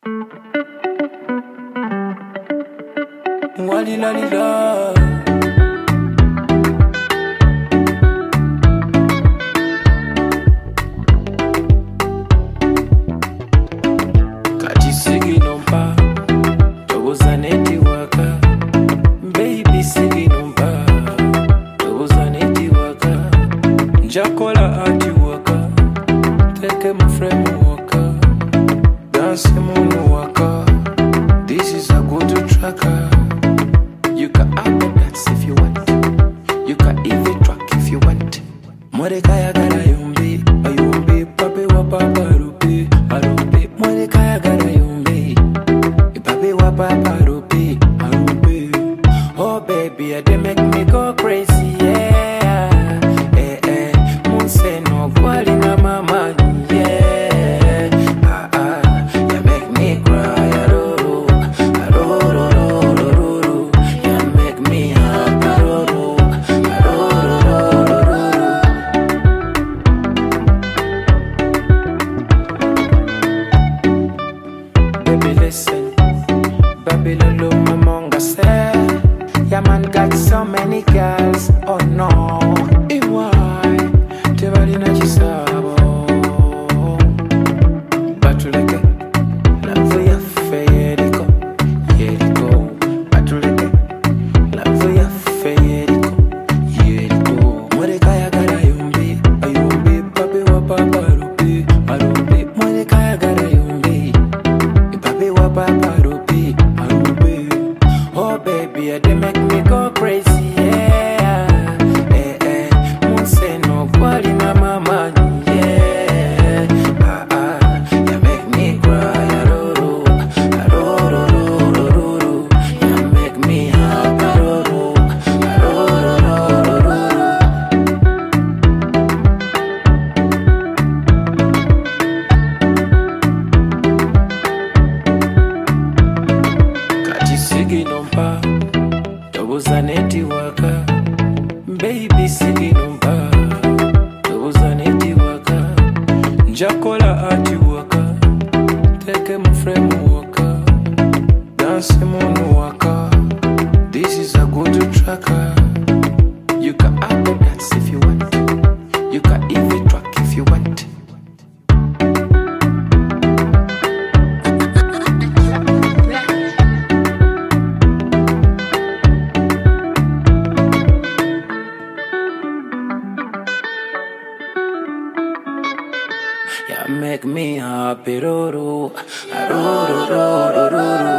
Walila lila. Kati sigi nompa, toboza neti waka. Baby sigi nompa, toboza neti waka. Njakola ati waka, teke mfremu waka. Dance munu waka, this is a good tracker. You can add the dance if you want. You can even track if you want. Morekaya gara yombe, ayombe, pape wa papa rupe, arupe. Morekaya gara yombe, pape wa papa rupe, arupe. Oh baby, they make me go crazy, yeah. Munse no kwali na mama, yeah. You make me cry, aroro, aroro, aroro. You make me happy, aroro, aroro, aroro. Baby listen, baby lolo mamonga say. Yeah man got so many girls, oh no. Why? Tebali na chisabo. Batuleke, love ya fe yeriko, yeriko. Batuleke, love ya fe yeriko, yeriko. Morekaya gara yombe, ayombe, pape wa papa rupe, arupe. Morekaya gara yombe, pape wa papa rupe, arupe. Oh baby, they make me go crazy, yeah. Munse no kwali na mama, yeah. You make me cry, aroro, aroro, aroro. You make me happy, aroro, aroro, aroro. Kati sigi nompa, toboza neti waka. Baby sigi nompa, toboza neti waka. Njakola ati waka, teke mfremu waka. Dance munu waka, this is a good tracker. You can add the dance if you want. You can even track if you want. You make me happy, roro, roro, roro, roro.